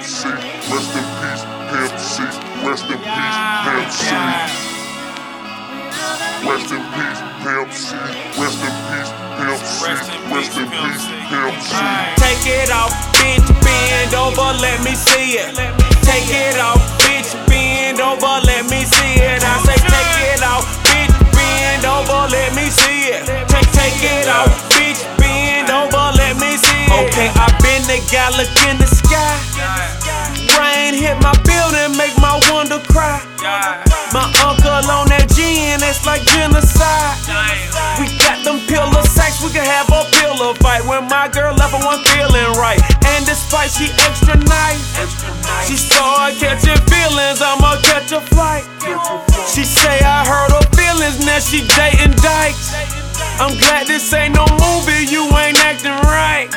Pimp C. Rest in peace, Pimp C. Rest in peace, Pimp C. Rest in peace, Pimp C. Rest in peace, Pimp C. Rest in peace, Pimp C. Take it off, bitch, bend over, let me see it. Take it off, bitch, bend over, let me see it. I say take it off, bitch, bend over, let me see it. Take it off, bitch, bend over, let me see it. Okay, I been the guy, look in the sky. Rain hit my building, make my wonder cry. My uncle on that gin, that's like genocide. We got them pillar sacks, we can have a pillar fight. When my girl left, I wasn't feeling right. And despite she extra nice, she started catching feelings, I'ma catch a flight. She say I hurt her feelings, now she dating dykes. I'm glad this ain't no movie, you ain't acting right.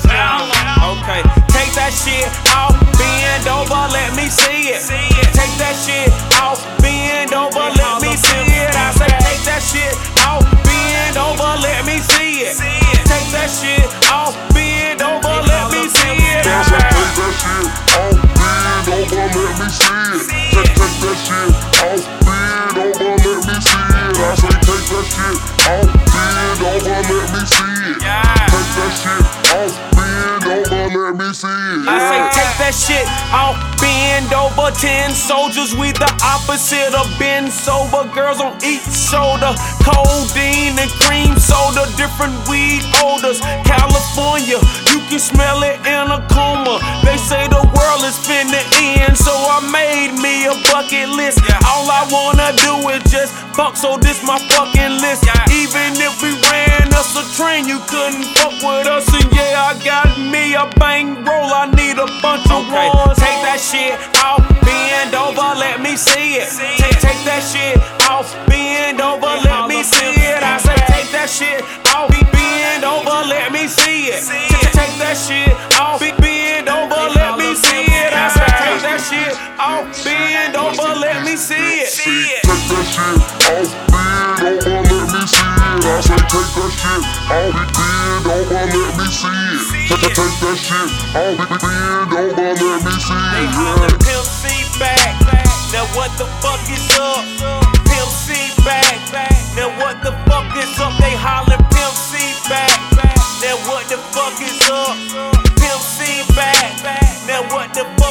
Okay, take that shit off, bend over, let me see it. Take that shit off, bend over, let me see it. I say take that shit off, bend over, let me see it. Take that shit off, bend over, let me see it. I say take that shit off, bend over, let me see it. Take that shit off, bend over, let me see it. I say take that shit off, bend over, let me see it. Take that shit off, bend over, let me see it. I say take that shit off, bend over. 10 soldiers, we the opposite of been sober. Girls on each shoulder, codeine and cream soda, different weed odors. California, you can smell it in a coma. They say the world is finna end, so I made me a bucket list. All I wanna do is just fuck, so this my fucking list. Even if we ran us a train, you couldn't fuck with us. And yeah, I got me a bankroll, I need a bunch of ones. Take that shit off, bend over, let me see it. Take that shit off, bend over, let me see it. I say take that shit off, bend over, let me see it. Take that shit off, bend over, let me see it. I say take that shit off, bend over, let me see it. Take that shit off, bend over, let me see it. I say take that shit off, bend over, let me see it. Take that shit off, bend over, let me see it. They hollin' Pimp C back. Now what the fuck is up? Pimp C back. Now what the fuck is up? They hollin' Pimp C back. Now what the fuck is up? Pimp C back. Now what the fuck